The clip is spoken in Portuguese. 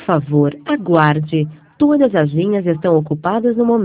favor, aguarde. Todas as linhas estão ocupadas no momento.